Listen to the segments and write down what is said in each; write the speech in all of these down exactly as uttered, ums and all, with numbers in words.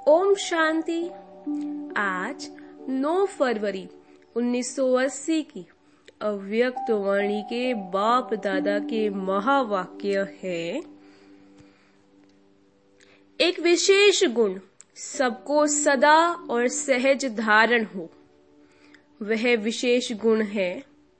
ओम शांति। आज नौ फरवरी उन्नीस सौ अस्सी की अव्यक्त वाणी के बाप दादा के महावाक्य है, एक विशेष गुण सबको सदा और सहज धारण हो। वह विशेष गुण है,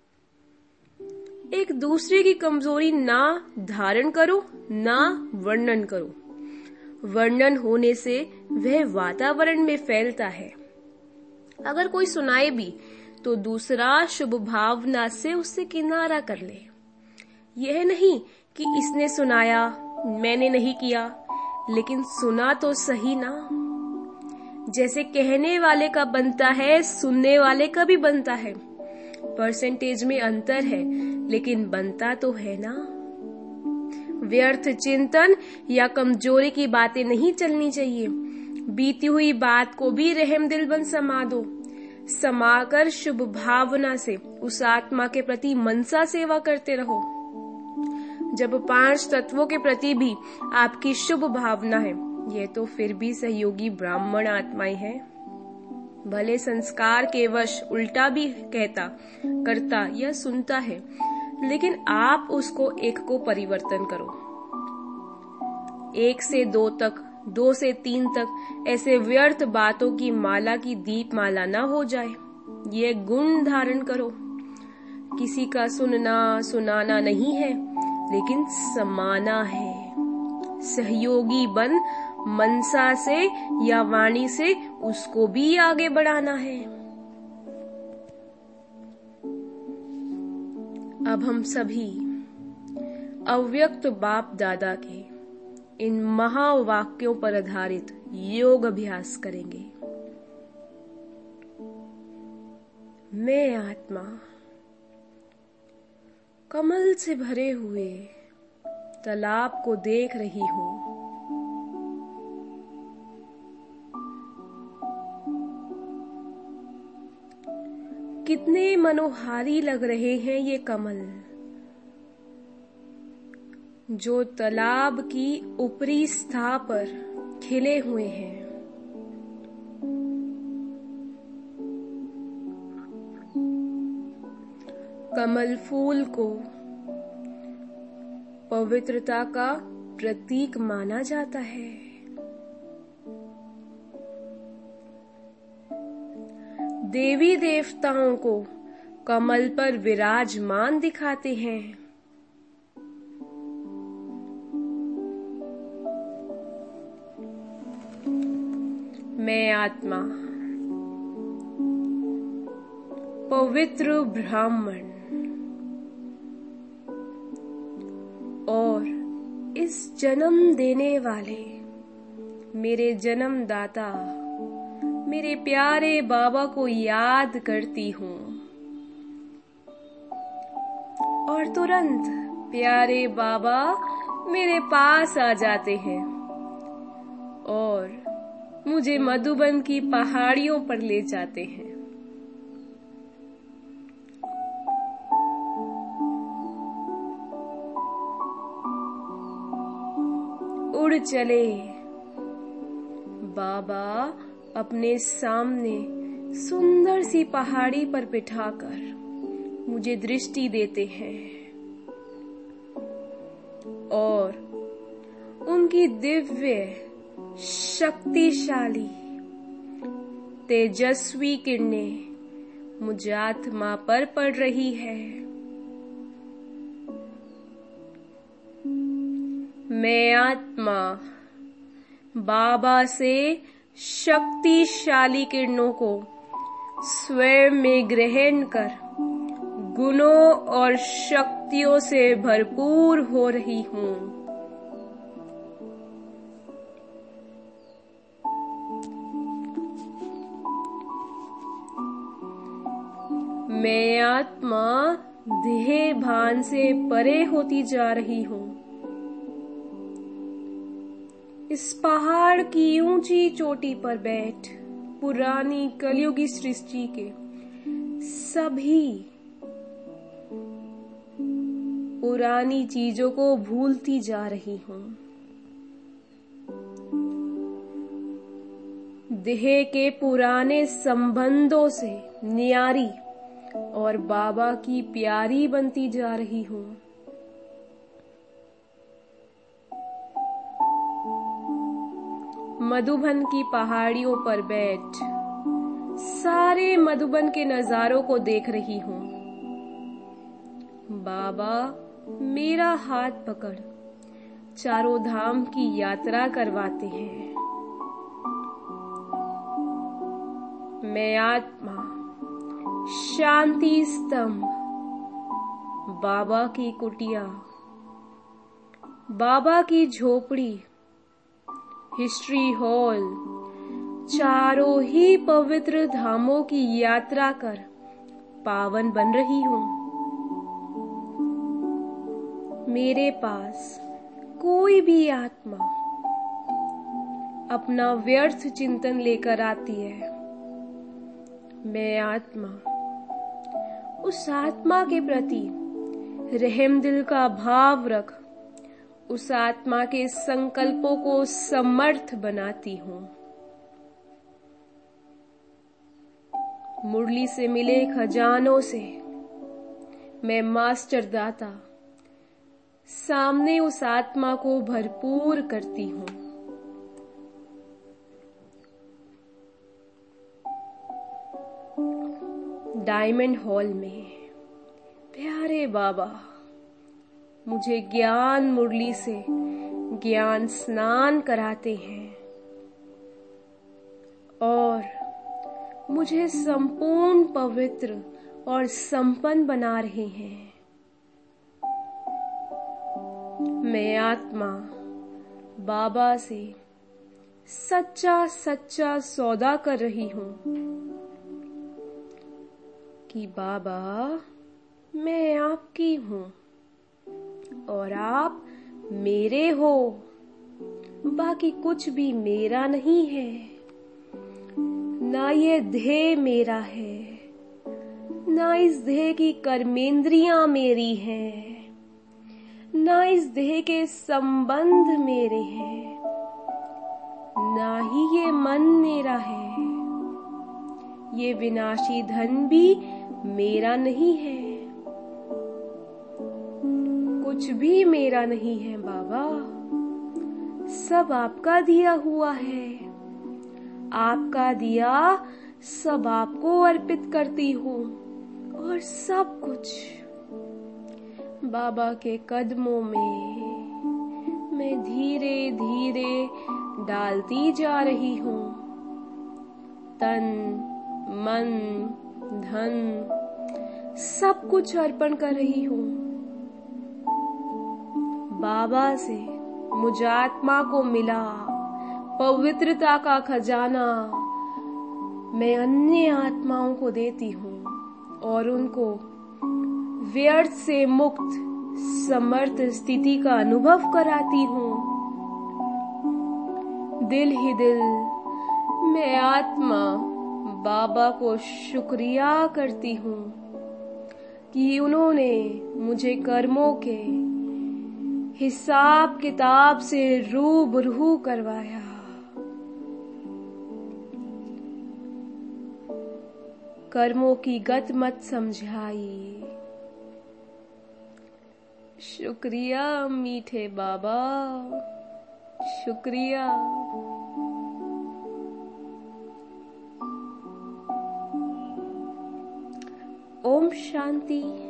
एक दूसरे की कमजोरी ना धारण करो, ना वर्णन करो। वर्णन होने से वह वातावरण में फैलता है। अगर कोई सुनाए भी तो दूसरा शुभ भावना से उससे किनारा कर ले। यह नहीं कि इसने सुनाया, मैंने नहीं किया, लेकिन सुना तो सही ना। जैसे कहने वाले का बनता है, सुनने वाले का भी बनता है। परसेंटेज में अंतर है, लेकिन बनता तो है ना। व्यर्थ चिंतन या कमजोरी की बातें नहीं चलनी चाहिए। बीती हुई बात को भी रहम दिल बन समा दो। समाकर शुभ भावना से उस आत्मा के प्रति मनसा सेवा करते रहो। जब पांच तत्वों के प्रति भी आपकी शुभ भावना है, ये तो फिर भी सहयोगी ब्राह्मण आत्माएं हैं। भले संस्कार के वश उल्टा भी कहता, करता या सुनता है, लेकिन आप उसको एक को परिवर्तन करो। एक से दो तक, दो से तीन तक ऐसे व्यर्थ बातों की माला की दीप माला ना हो जाए। ये गुण धारण करो। किसी का सुनना सुनाना नहीं है, लेकिन समाना है। सहयोगी बन मनसा से या वाणी से उसको भी आगे बढ़ाना है। अब हम सभी अव्यक्त बाप दादा के इन महावाक्यों पर आधारित योग अभ्यास करेंगे। मैं आत्मा कमल से भरे हुए तालाब को देख रही हूं। कितने मनोहारी लग रहे हैं ये कमल, जो तालाब की ऊपरी सतह पर खिले हुए हैं। कमल फूल को पवित्रता का प्रतीक माना जाता है। देवी देवताओं को कमल पर विराजमान दिखाते हैं। मैं आत्मा पवित्र ब्राह्मण और इस जन्म देने वाले मेरे जन्मदाता मेरे प्यारे बाबा को याद करती हूँ, और तुरंत प्यारे बाबा मेरे पास आ जाते हैं और मुझे मधुबन की पहाड़ियों पर ले जाते हैं। उड़ चले बाबा अपने सामने सुंदर सी पहाड़ी पर बिठाकर मुझे दृष्टि देते हैं और उनकी दिव्य शक्तिशाली तेजस्वी किरणें मुझ आत्मा पर पड़ रही है। मैं आत्मा बाबा से शक्तिशाली किरणों को स्वयं में ग्रहण कर गुणों और शक्तियों से भरपूर हो रही हूँ। मैं आत्मा देह भान से परे होती जा रही हूँ। इस पहाड़ की ऊंची चोटी पर बैठ पुरानी कलयुगी सृष्टि के सभी पुरानी चीजों को भूलती जा रही हूँ। देह के पुराने संबंधों से न्यारी और बाबा की प्यारी बनती जा रही हूँ। मधुबन की पहाड़ियों पर बैठ सारे मधुबन के नजारों को देख रही हूँ। बाबा मेरा हाथ पकड़ चारों धाम की यात्रा करवाते हैं। मैं आत्मा शांति स्तंभ, बाबा की कुटिया, बाबा की झोपड़ी, हिस्ट्री हॉल, चारों ही पवित्र धामों की यात्रा कर पावन बन रही हूँ। मेरे पास कोई भी आत्मा अपना व्यर्थ चिंतन लेकर आती है, मैं आत्मा उस आत्मा के प्रति रहम दिल का भाव रख उस आत्मा के संकल्पों को समर्थ बनाती हूँ। मुरली से मिले खजानों से मैं मास्टर दाता सामने उस आत्मा को भरपूर करती हूँ। डायमंड हॉल में प्यारे बाबा मुझे ज्ञान मुरली से ज्ञान स्नान कराते हैं और मुझे संपूर्ण पवित्र और संपन्न बना रहे हैं। मैं आत्मा बाबा से सच्चा सच्चा सौदा कर रही हूँ कि बाबा मैं आपकी हूँ और आप मेरे हो, बाकी कुछ भी मेरा नहीं है। ना ये देह मेरा है, ना इस देह की कर्मेंद्रियां मेरी हैं, ना इस देह के संबंध मेरे हैं, ना ही ये मन मेरा है। ये विनाशी धन भी मेरा नहीं है, कुछ भी मेरा नहीं है बाबा, सब आपका दिया हुआ है। आपका दिया सब आपको अर्पित करती हूँ और सब कुछ बाबा के कदमों में मैं धीरे धीरे डालती जा रही हूँ। तन मन धन सब कुछ अर्पण कर रही हूँ। बाबा से मुझ आत्मा को मिला पवित्रता का खजाना मैं अन्य आत्माओं को देती हूँ और उनको व्यर्थ से मुक्त समर्थ स्थिति का अनुभव कराती हूँ। दिल ही दिल मैं आत्मा बाबा को शुक्रिया करती हूँ कि उन्होंने मुझे कर्मों के हिसाब किताब से रूबरू करवाया। कर्मों की गत मत समझाई। शुक्रिया मीठे बाबा, शुक्रिया। ओम शांति।